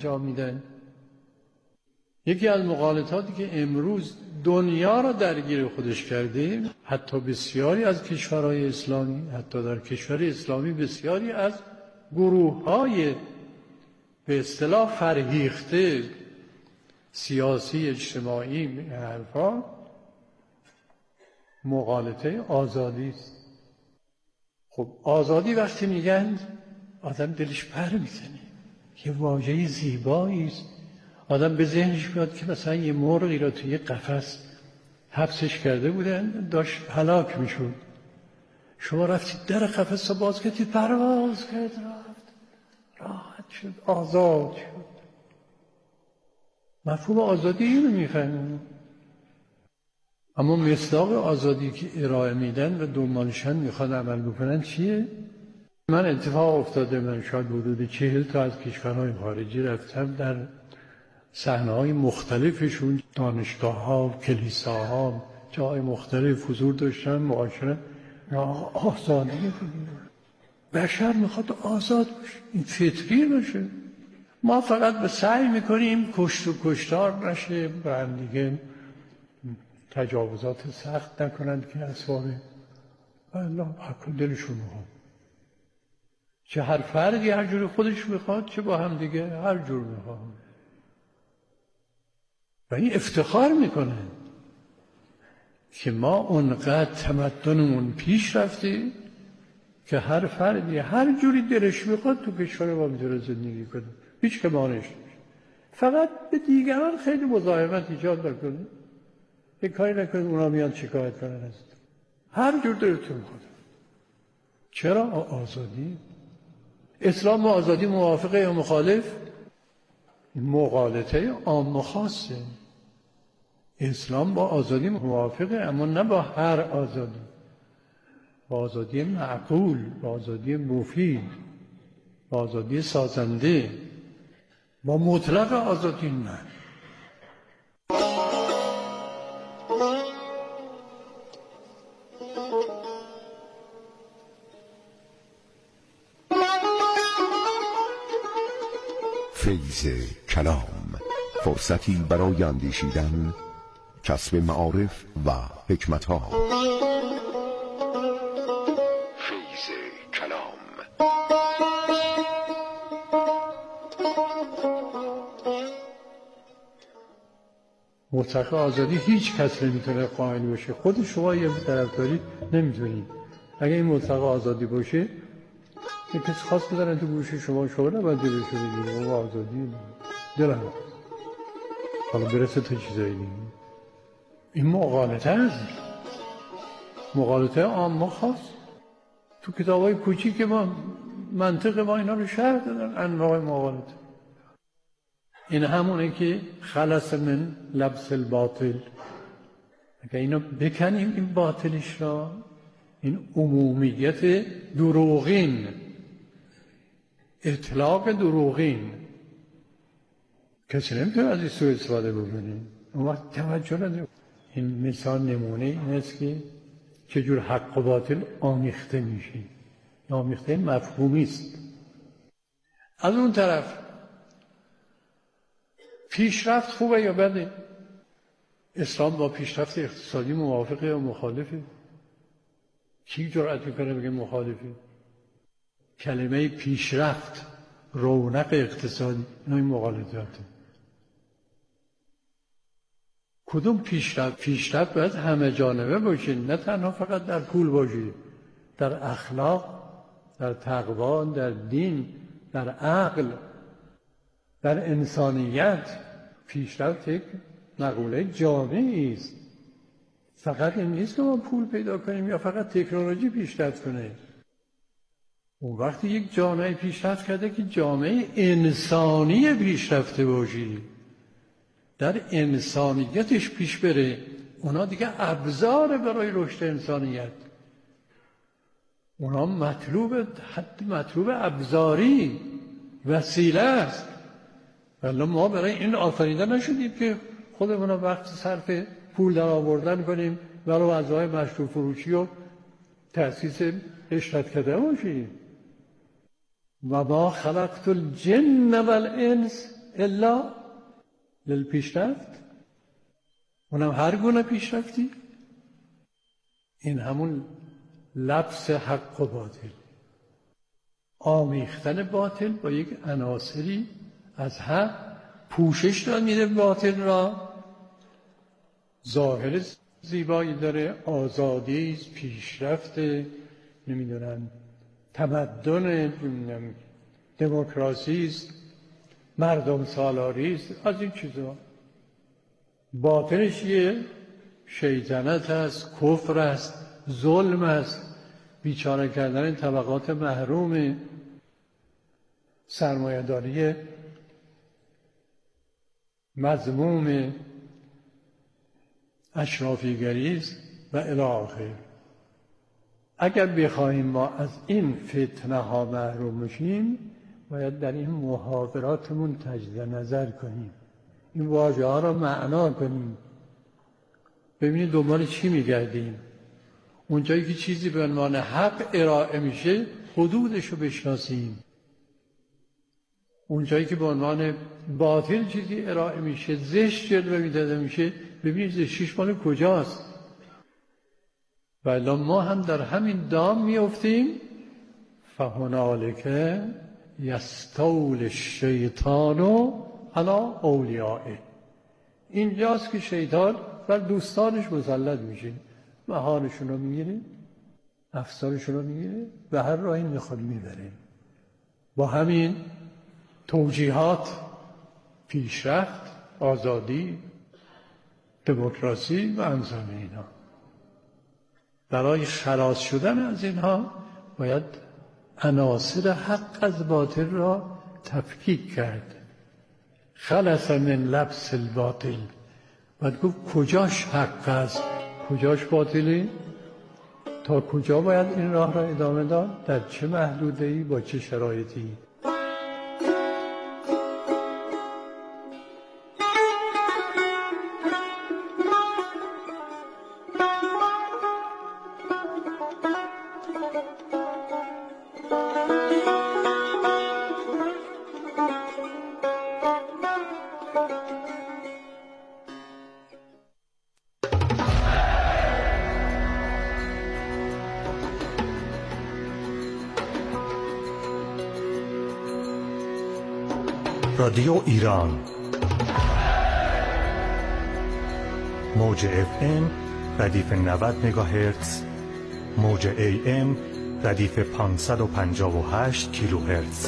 جا میدن. یکی از مغالطاتی که امروز دنیا را درگیر خودش کرده، حتی بسیاری از کشورهای اسلامی، حتی در کشور اسلامی بسیاری از گروه‌های به اصطلاح فرهیخته سیاسی اجتماعی این حرفا، مغالطه آزادی است. خب آزادی وقتی میگن آدم دلش پر میزنه، یه واژه زیبایی است. آدم به ذهنش میاد که مثلا یه مرغی را توی قفس حبسش کرده بودن، داشت هلاک میشد، شما رفتید در قفس را باز کردید، پرواز کرد، رفت، راحت شد، آزاد شد. مفهوم آزادی اینو میفهمیم. اما مصداق آزادی که ارائه میدن و دنبالشن میخواد عمل بکنن چیه؟ من اتفاق افتاده، من شاید حدود 40 تا از کشورهای خارجی رفتم، در صحنه‌های مختلفشون، دانشگاه‌ها، کلیساها، جای مختلف حضور داشتم، معاشرت. آزادی بشر میخواد آزاد باشه، این فطری باشه. ما فقط به سعی میکنیم کشت و کشتار نشه، به هم دیگه تجاوزات سخت نکنند که اسباب الله حق دلشون میخواد، چه هر فردی هر جوری خودش میخواد، چه با هم دیگه هر جور میخواد. و این افتخار میکنه که ما اونقدر تمدنمون پیش رفته که هر فردی هر جوری دلش میخواد تو کشور ما میتونه زندگی کنه، هیچ که مانعش نمیشه. فقط به دیگران خیلی مزاحمت ایجاد نکنه، یه کاری نکنه اونا میان شکایت کنن از تو، هر جور دلتون میخواد. چرا آزادی؟ اسلام با آزادی موافقه یا مخالف؟ مغالطه عام و خاصه. اسلام با آزادی موافقه، اما نه با هر آزادی، با آزادی معقول، با آزادی مفید، با آزادی سازنده. با مطلق آزادی نه. فیض کلام، فرصتی برای اندیشیدن، کسب معارف و حکمت‌ها. فیض کلام. مطلق آزادی هیچ کس نمیتونه قائل باشه، خود شما یه طرفداری نمیتونید. اگه این مطلق آزادی باشه، یه کسی خاص بزنن تو گوش شما نباید دلشو بگیرید و آزادی دلم حالا برسه تا چیزایی دیگه. این مغالطه است، مغالطه عام و خاص. تو کتابای کوچیک ما منطق ما اینا رو شرح دادن، انواع مغالطه. این همونه که خلص من لبس الباطل، اگه اینو بکنیم این باطلش را، این عمومیت دروغین، اطلاق دروغین، کسی نمیتونه از این سوء استفاده بکنه. اون وقت توجه نداره. این مثال نمونه این است که چجور حق و باطل آمیخته میشه. آمیخته مفهومی است. از اون طرف پیشرفت خوبه یا بده؟ اسلام با پیشرفت اقتصادی موافقه یا مخالفه؟ کی جرأت میکنه بگه مخالفه؟ کلمه پیشرفت، رونق اقتصادی، اینا این مغالطاته. کدوم پیشرفت؟ پیشرفت باید همه جانبه باشه، نه تنها فقط در پول باشه، در اخلاق، در تقوا، در دین، در عقل، در انسانیت. پیشرفت یک مقوله جامعی است. فقط این نیست که ما پول پیدا کنیم یا فقط تکنولوژی پیشرفت کنه. اون وقتی یک جامعه پیشرفت کرده که جامعه انسانی پیشرفته باشی، در انسانیتش پیش بره، اونا دیگه ابزار برای رشد انسانیت، اونا مطلوب ابزاری، وسیله است. ولی ما برای این آفریده نشدیم که خودمون وقت صرف پول در آوردن کنیم برای وضعهای مشروع فروشی و تأسیس اشرت کده باشیم. و ما خلقت الجن والانس الا للپیشرفت، اونم هر گونه پیشرفتی. این همون لبس حق و باطل، آمیختن باطل با یک عناصری از حق، پوشش داد میده باطل را، ظاهر زیبایی داره، آزادی، پیشرفت، نمیدونم تمدن، دموکراسی است، مردم سالاری است، از این چیزا. باطنش یه شیطنت است، کفر است، ظلم است، بیچاره کردن طبقات محروم، سرمایه‌داری مذموم، اشرافیگری است و الی آخر. اگر بخواهیم ما از این فتنه ها محروم بشیم، باید در این محاوراتمون تجدید نظر کنیم، این واژه ها را معنا کنیم، ببینید دنبال چی میگردیم. اونجایی که چیزی به عنوان حق ارائه میشه حدودش رو بشناسیم، اونجایی که به عنوان باطل چیزی ارائه میشه، زشت جلوه میداده میشه، ببینید زشتیش مال کجاست. و الا ما هم در همین دام میافتیم. فهنالک یستول الشیطان علی اولیائه، اینجاست که شیطان بر دوستانش مسلط میشه، مهارشون رو میگیره، افسارشون رو میگیره، به هر راهی میخواد میبره، با همین توجیهات، پیشرفت، آزادی، دموکراسی و امثال اینا. برای خلاص شدن از اینها باید عناصر حق از باطل را تفکیک کرد. خلص من لبس الباطل، باید گفت کجاش حق است، کجاش باطلی، تا کجا باید این راه را ادامه داد، در چه محدوده‌ای، با چه شرایطی. رادیو ایران، موج FM ردیف 90 مگاهرتز، موج AM ردیف 558 کیلوهرتز.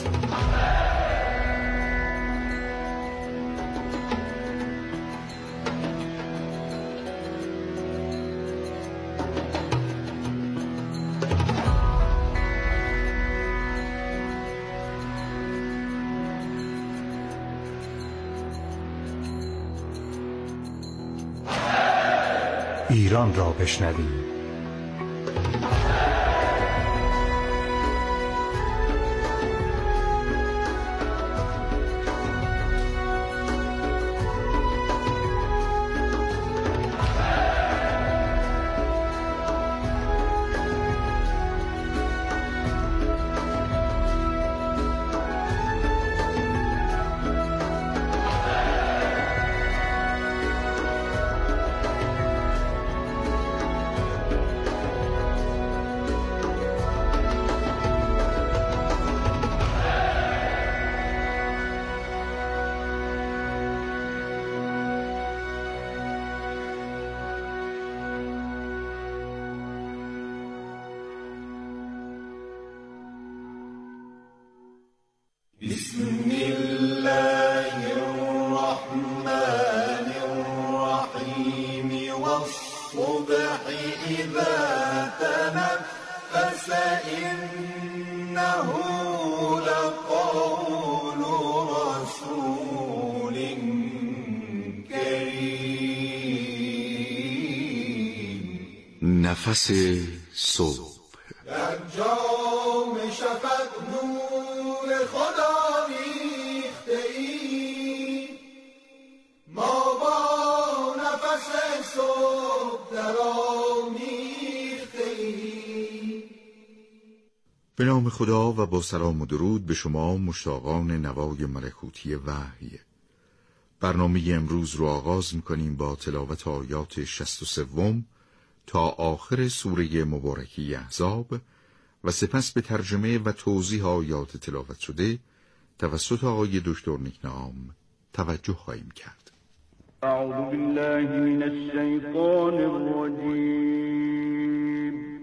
ایران را بشنویم. بسم الله الرحمن الرحيم والصبح إذا تنفس إنه لقول رسول كريم. نفس صبح در جام شفق نور خدا ریخته ای، ما با نفس صبح درآمیخته ای. به نام خدا و با سلام و درود به شما مشتاقان نوای ملکوتی وحی. برنامه امروز رو آغاز می‌کنیم با تلاوت آیات 63 تا آخر سوره مبارکه احزاب و سپس به ترجمه و توضیح آیات تلاوت شده توسط آقای دکتر نیکنام توجه خواهیم کرد. اعوذ بالله من الشیطان الرجیم.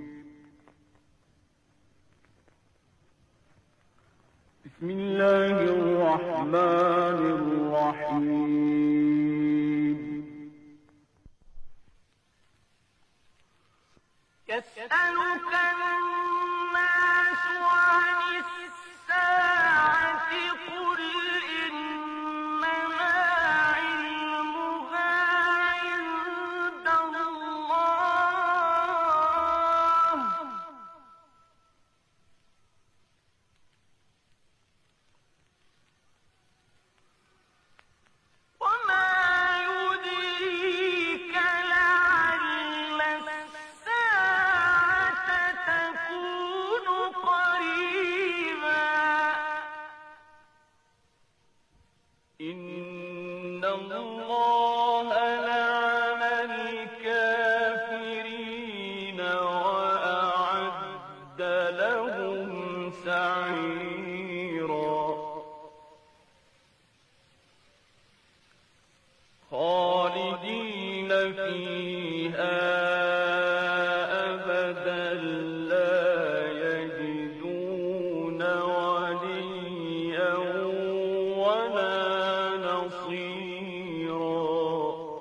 بسم الله الرحمن الرحیم. يسألك الناس عن الساعة قل إنما علمها عند الله وما يدريك لعل الساعة تكون قريبا إن الله لعن الكافرين وأعد لهم سعيرا خالدين فيها أبدا لا يجدون وليا ولا نصيرا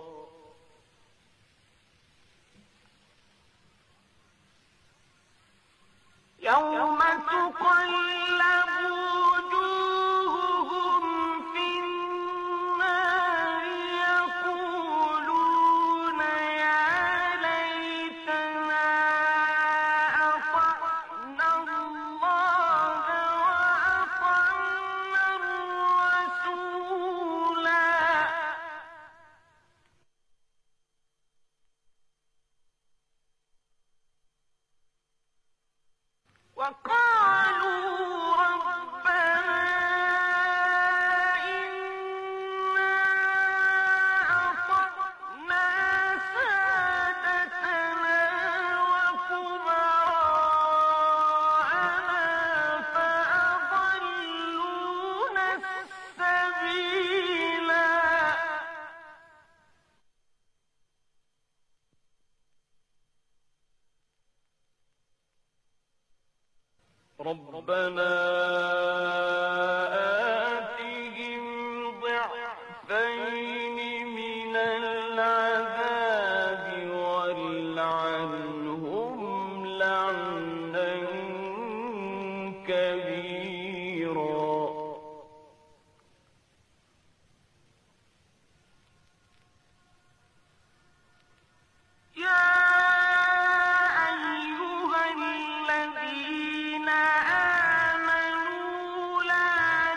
يوم تقلب وجوههم في النار يقولون يا ليتنا أطعنا الله وأطعنا الرسولا وقالوا ربنا إنا أطعنا سادتنا وكبراءنا فأضلونا السبيلا ربنا آتهم ضعفين من العذاب والعنهم لعنا كبيرا يا أيها الذين آمنوا لا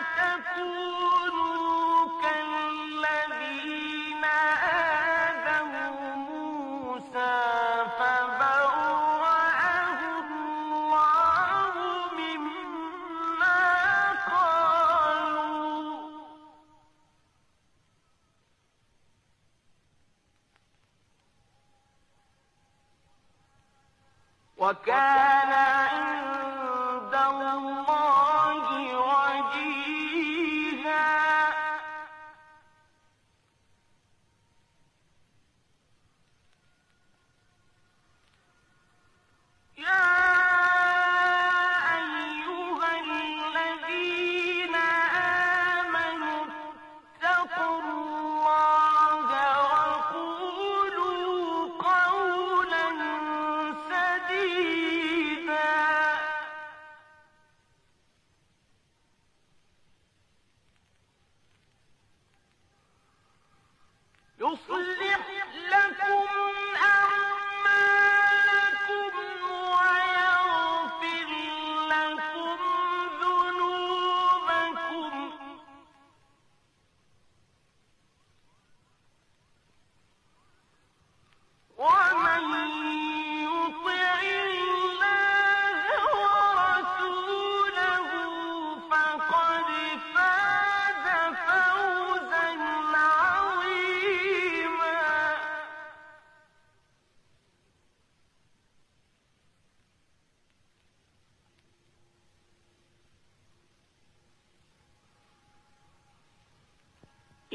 تكونوا كالذين آذوا موسى فبرأه الله مما قالوا وكان عند الله وجيها يا أيها الذين آمنوا اتقوا الله وقولوا قولا سديدا يصلح لكم أعمالكم ويغفر لكم ذنوبكم ومن يطع الله ورسوله فقد فاز فوزا عظيما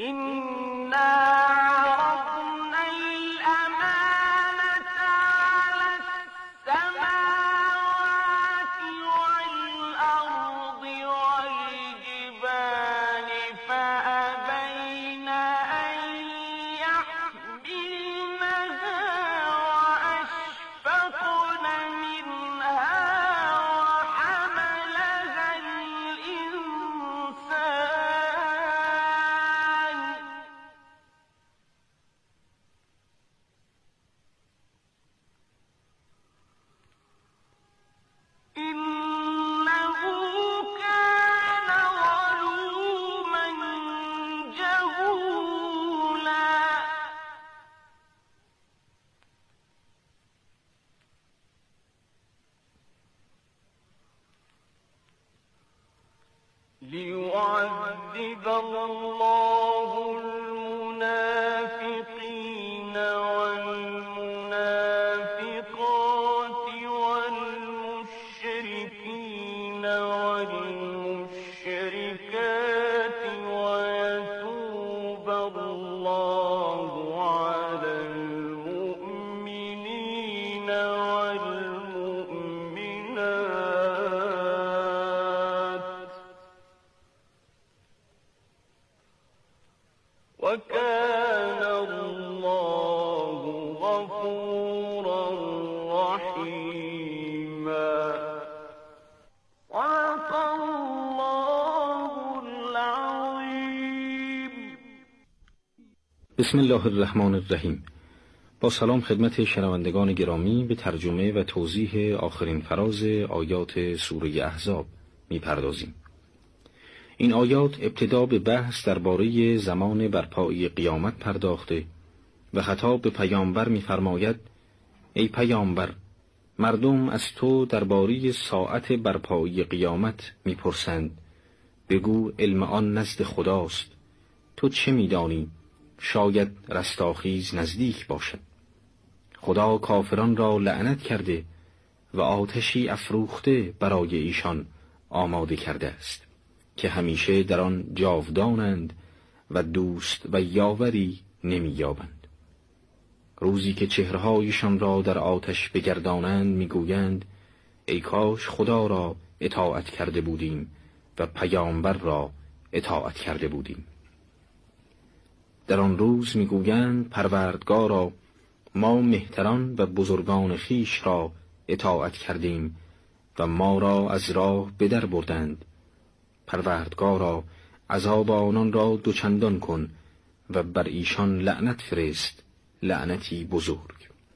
إنا عرضنا الأمانة على السماوات والأرض والجبال فأبين أن يحملنها وأشفقن منها وحملها الإنسان إنه كان ظلوما جهولا ليعذب الله المنافقين والمنافقات والمشركين والمشركات ويتوب الله على المؤمنين والمؤمنات وكان الله غفورا رحيما صدق الله العظيم. بسم الله الرحمن الرحیم. با سلام خدمت شنوندگان گرامی، به ترجمه و توضیح آخرین فراز آیات سوره احزاب می‌پردازیم. این آیات ابتدا به بحث درباره زمان برپایی قیامت پرداخته و خطاب به پیامبر می‌فرماید: ای پیامبر، مردم از تو درباره ساعت برپایی قیامت می‌پرسند. بگو علم آن نزد خداست. تو چه می‌دانی؟ شاید رستاخیز نزدیک باشد. خدا کافران را لعنت کرده و آتشی افروخته برای ایشان آماده کرده است که همیشه در آن جاودانند و دوست و یاوری نمی‌یابند. روزی که چهرهایشان را در آتش بگردانند میگویند: ای کاش خدا را اطاعت کرده بودیم و پیامبر را اطاعت کرده بودیم. در آن روز میگویند: پروردگارا، ما مهتران و بزرگان خویش را اطاعت کردیم و ما را از راه بدر بردند. پروردگارا، عذاب آنان را دوچندان کن و بر ایشان لعنت فرست، لعنتی بزرگ.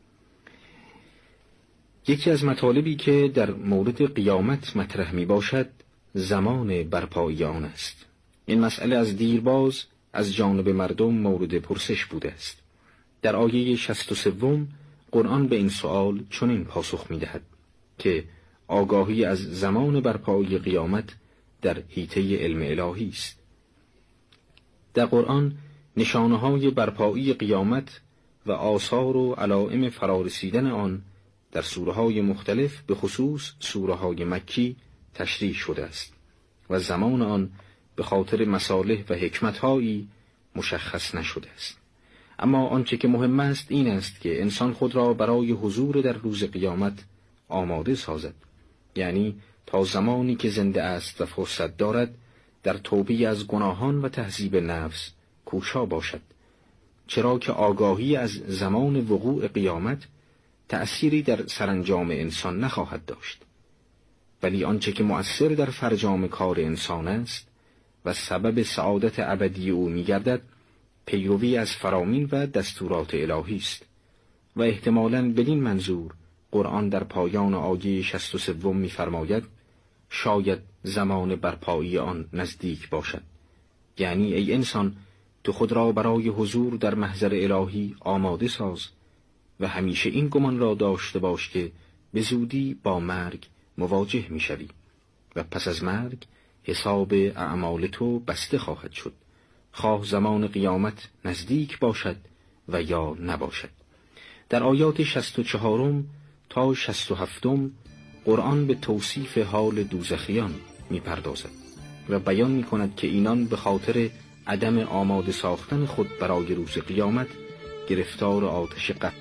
یکی از مطالبی که در مورد قیامت مطرح می باشد زمان برپایی آن است. این مسئله از دیرباز از جانب مردم مورد پرسش بوده است. در آیه 63 قرآن به این سؤال چنین پاسخ می دهد که آگاهی از زمان برپایی قیامت در حیطه علم الهی است. در قرآن نشانه‌های برپایی قیامت و آثار و علائم فرارسیدن آن در سوره‌های مختلف، به خصوص سوره‌های مکی، تشریح شده است و زمان آن به خاطر مصالح و حکمت‌هایی مشخص نشده است. اما آنچه که مهم است این است که انسان خود را برای حضور در روز قیامت آماده سازد، یعنی تا زمانی که زنده است و فرصت دارد در توبه از گناهان و تهذیب نفس کوشا باشد، چرا که آگاهی از زمان وقوع قیامت تأثیری در سرانجام انسان نخواهد داشت. ولی آنچه که مؤثر در فرجام کار انسان است و سبب سعادت ابدی او می‌گردد، پیروی از فرامین و دستورات الهی است و احتمالاً بدین منظور قرآن در پایان آیه 63 می‌فرماید: شاید زمان برپایی آن نزدیک باشد. یعنی ای انسان، تو خود را برای حضور در محضر الهی آماده ساز و همیشه این گمان را داشته باش که به زودی با مرگ مواجه می‌شوی و پس از مرگ حساب اعمال تو بسته خواهد شد، خواه زمان قیامت نزدیک باشد و یا نباشد. در آیات 64 تا 67 قرآن به توصیف حال دوزخیان می‌پردازد و بیان می‌کند که اینان به خاطر عدم آماده ساختن خود برای روز قیامت گرفتار آتش قتل.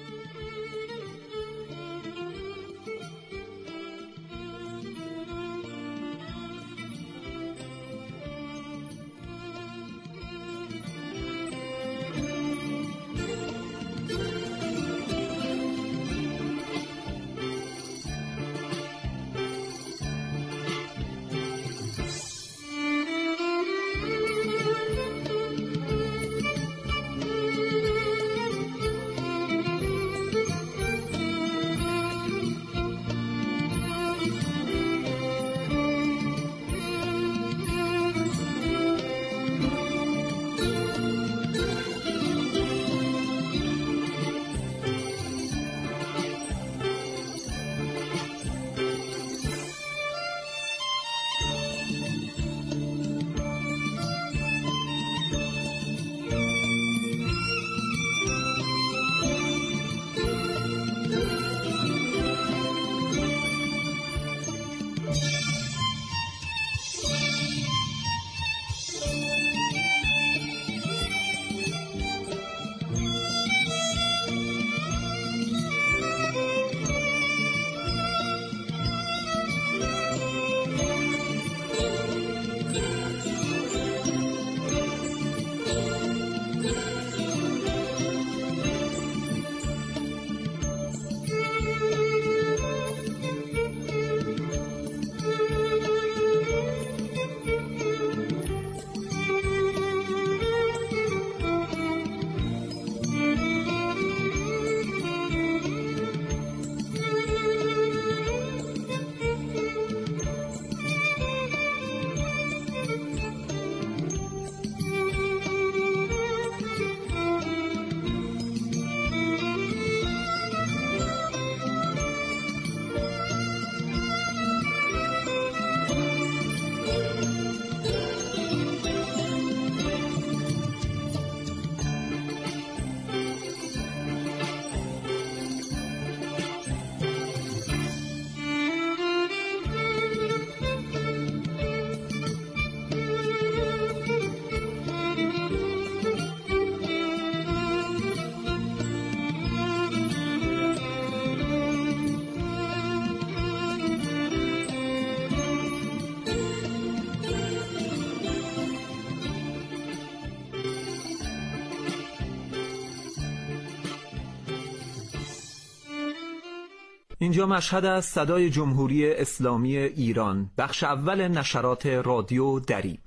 اینجا مشهد از صدای جمهوری اسلامی ایران، بخش اول نشرات رادیو دریب.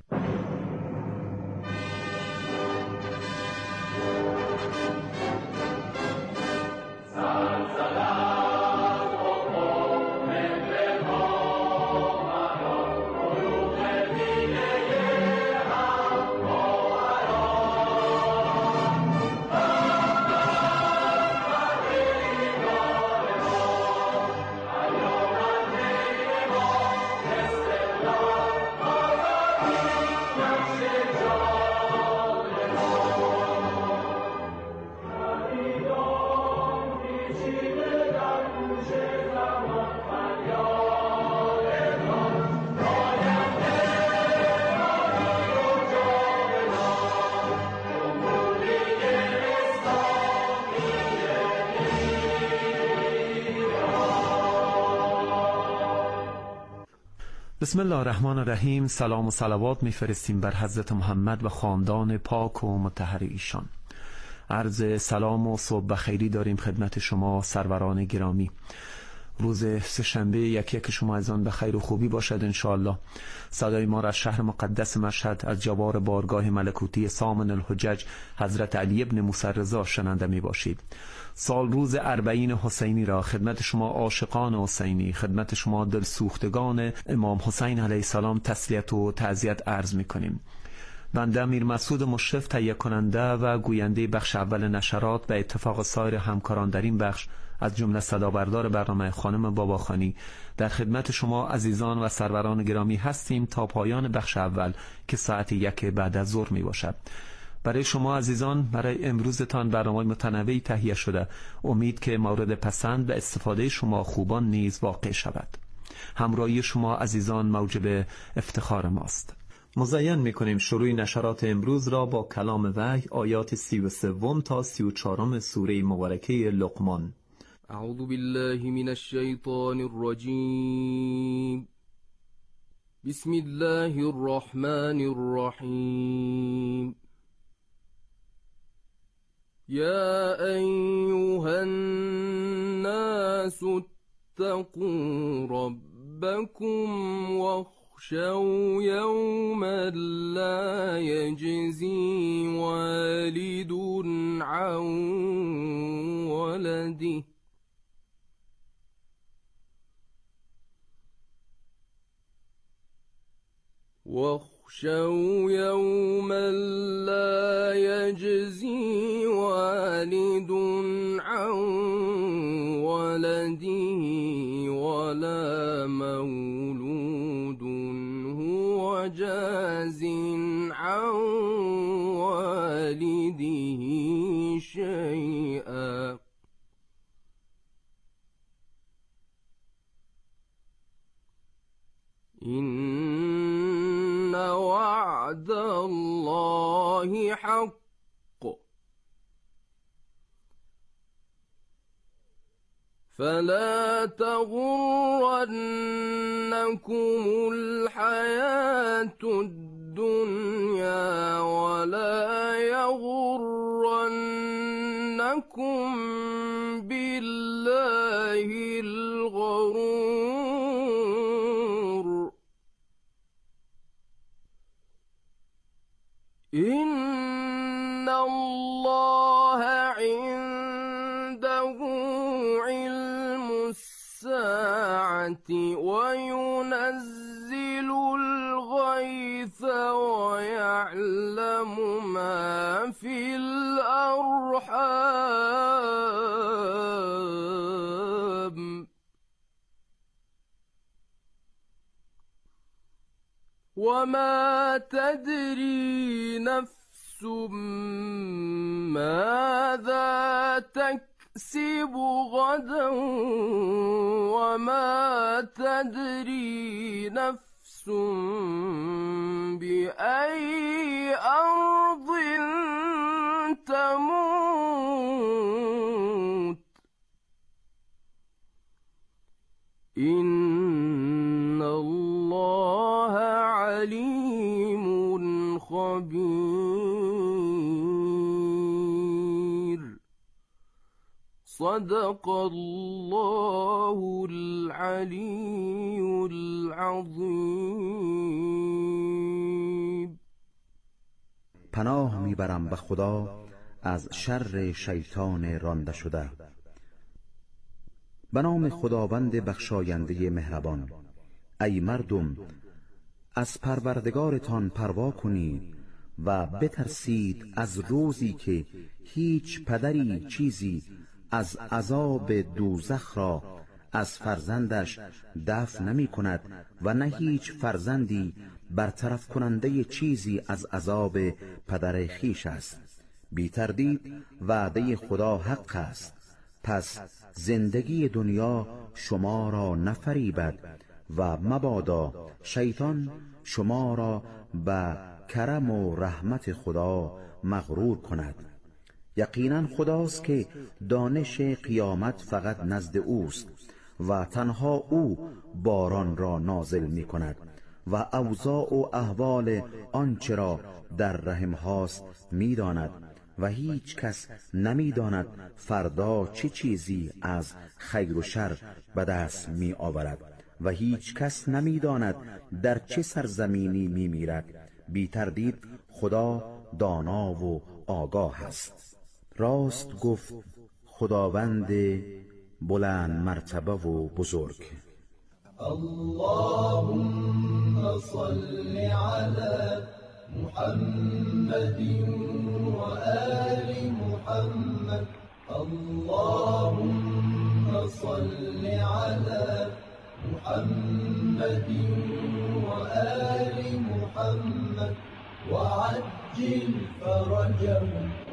بسم الله الرحمن الرحیم. سلام و صلوات میفرستیم بر حضرت محمد و خاندان پاک و مطهر ایشان. عرض سلام و صبح بخیری داریم خدمت شما سروران گرامی. روز سه‌شنبه یک شما از آن به خیر و خوبی باشد انشاءالله. صدای ما را از شهر مقدس مشهد از جوار بارگاه ملکوتی سامن الحجج حضرت علی ابن موسی رضا شنونده می باشید. سال روز 40 حسینی را خدمت شما عاشقان حسینی، خدمت شما دلسوختگان امام حسین علیه السلام تسلیت و تعزیت عرض می کنیم. بنده امیر مسعود مشرف تهیه کننده و گوینده بخش اول نشرات به اتفاق سایر همکاران در این بخش از جمله صدابردار برنامه خانم باباخانی در خدمت شما عزیزان و سروران گرامی هستیم تا پایان بخش اول که ساعت 1 بعد از ظهر می باشد. برای شما عزیزان برای امروزتان برنامه متنوعی تهیه شده. امید که مورد پسند و استفاده شما خوبان نیز واقع شود. همراهی شما عزیزان موجب افتخار ماست. مزین می‌کنیم شروع نشرات امروز را با کلام وحی آیات 33 تا 34 سوره مبارکه لقمان. اعوذ بالله من الشیطان الرجیم. بسم الله الرحمن الرحیم. یا ایها الناس اتقوا ربکم واخشوا یوما لا یجزی والد عن ولده واخشوا يوما لا يجزي والد عن ولده ولا مولود هو جاز عن والده شيئا إن وعد الله حق فلا تغرنكم الحياة الدنيا ولا يغرنكم بالله الغرور إن الله عنده علم الساعة وينزل الغيث ويعلم ما في الأرحام وما تدري نفس ماذا تكسب غدا وما تدري نفس بأي أرض تموت إن الله عليم خبير. صدق الله العلي العظيم. پناه میبرم به خدا از شر شیطان رانده شده. به نام خداوند بخشاینده مهربان. ای مردم، از پروردگارتان پروا کنید و بترسید از روزی که هیچ پدری چیزی از عذاب دوزخ را از فرزندش دفع نمی کند و نه هیچ فرزندی برطرف کننده چیزی از عذاب پدر خیش است. بی تردید وعده خدا حق است. پس زندگی دنیا شما را نفریبد و مبادا شیطان شما را به کرم و رحمت خدا مغرور کند. یقینا خداست که دانش قیامت فقط نزد اوست و تنها او باران را نازل می کند و اوضاع و احوال آنچه را در رحم هاست می داند و هیچ کس نمی داند فردا چه چیزی از خیر و شر به دست می آورد و هیچ کس نمی داند در چه سرزمینی می میرد. بی تردید خدا دانا و آگاه است. راست گفت خداوند بلند مرتبه و بزرگ. اللهم صل على محمد وآل محمد. اللهم صل على محمد وآل محمد وعجل فرجهم